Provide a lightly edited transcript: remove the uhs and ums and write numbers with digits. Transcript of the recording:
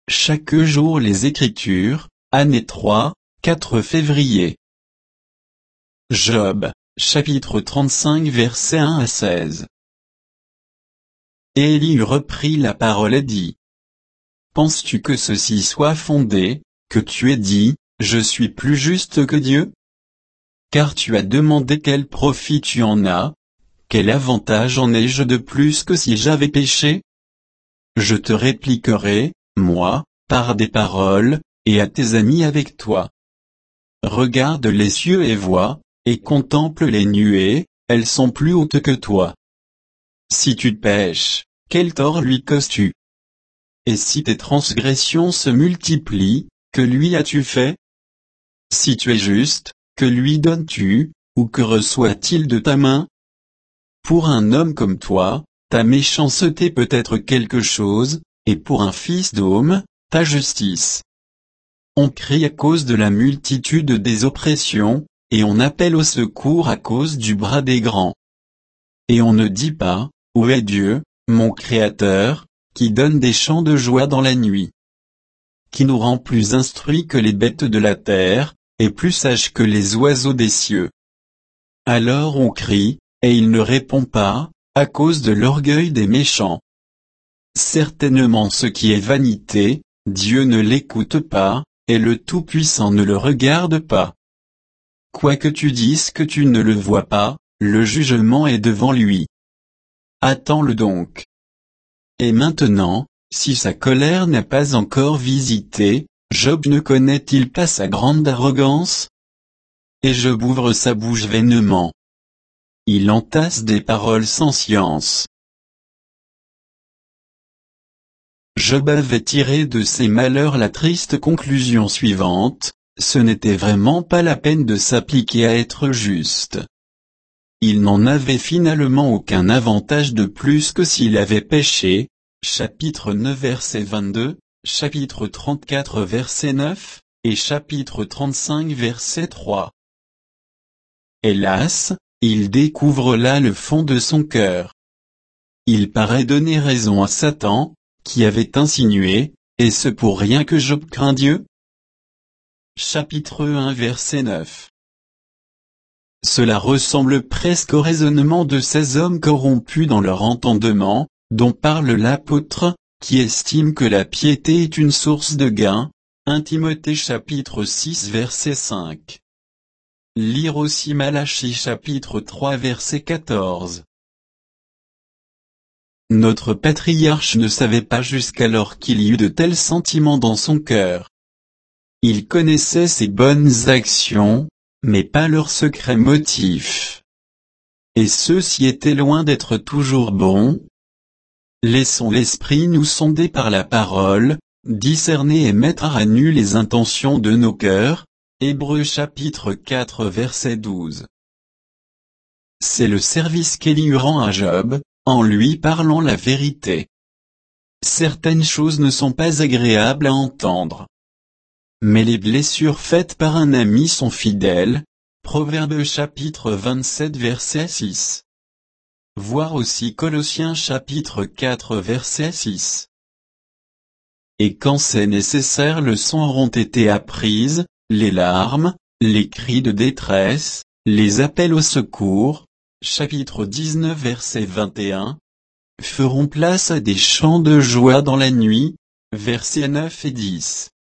chaque jour les Écritures, année 3, 4 février. Job, chapitre 35 versets 1 à 16. Élie reprit la parole et dit: Penses-tu que ceci soit fondé, que tu aies dit, je suis plus juste que Dieu? Car tu as demandé quel profit tu en as, quel avantage en ai-je de plus que si j'avais péché? Je te répliquerai, moi, par des paroles, et à tes amis avec toi. Regarde les cieux et vois, et contemple les nuées, elles sont plus hautes que toi. Si tu pèches, quel tort lui causes-tu? Et si tes transgressions se multiplient, que lui as-tu fait? Si tu es juste, que lui donnes-tu, ou que reçoit-il de ta main? Pour un homme comme toi, ta méchanceté peut être quelque chose, et pour un fils d'homme, ta justice. On crie à cause de la multitude des oppressions, et on appelle au secours à cause du bras des grands. Et on ne dit pas, où est Dieu, mon Créateur, qui donne des chants de joie dans la nuit, qui nous rend plus instruits que les bêtes de la terre, et plus sages que les oiseaux des cieux. Alors on crie, et il ne répond pas, à cause de l'orgueil des méchants. Certainement ce qui est vanité, Dieu ne l'écoute pas, et le Tout-Puissant ne le regarde pas. Quoique tu dises que tu ne le vois pas, le jugement est devant lui. Attends-le donc. Et maintenant, si sa colère n'a pas encore visité, Job ne connaît-il pas sa grande arrogance? Et Job ouvre sa bouche vainement. Il entasse des paroles sans science. Job avait tiré de ses malheurs la triste conclusion suivante: ce n'était vraiment pas la peine de s'appliquer à être juste. Il n'en avait finalement aucun avantage de plus que s'il avait péché. Chapitre 9 verset 22, chapitre 34 verset 9, et chapitre 35 verset 3. Hélas, il découvre là le fond de son cœur. Il paraît donner raison à Satan, qui avait insinué, est-ce pour rien que Job craint Dieu? Chapitre 1 verset 9. Cela ressemble presque au raisonnement de ces hommes corrompus dans leur entendement, dont parle l'apôtre, qui estime que la piété est une source de gain. 1 Timothée chapitre 6 verset 5. Lire aussi Malachie chapitre 3 verset 14. Notre patriarche ne savait pas jusqu'alors qu'il y eut de tels sentiments dans son cœur. Il connaissait ses bonnes actions, mais pas leurs secrets motifs. Et ceux-ci étaient loin d'être toujours bons. Laissons l'esprit nous sonder par la parole, discerner et mettre à nu les intentions de nos cœurs. Hébreux chapitre 4 verset 12. C'est le service qu'Élie rend à Job, en lui parlant la vérité. Certaines choses ne sont pas agréables à entendre. Mais les blessures faites par un ami sont fidèles. Proverbes chapitre 27 verset 6. Voir aussi Colossiens chapitre 4 verset 6. Et quand c'est nécessaire, leçons auront été apprises, les larmes, les cris de détresse, les appels au secours, chapitre 19 verset 21, feront place à des chants de joie dans la nuit, versets 9 et 10.